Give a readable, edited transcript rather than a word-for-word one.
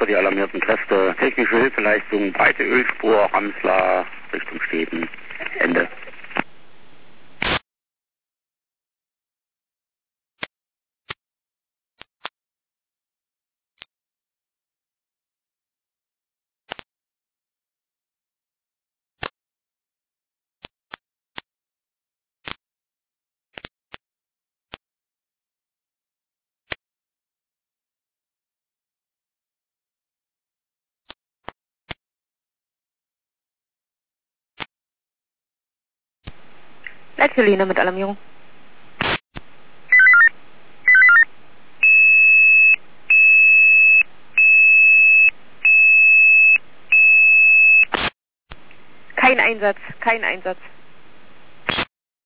für die alarmierten Kräfte. Technische Hilfeleistung, breite Ölspur, Ramsler, Richtung Städten. Ende. Leitgeline mit Alarmierung. Kein Einsatz, kein Einsatz.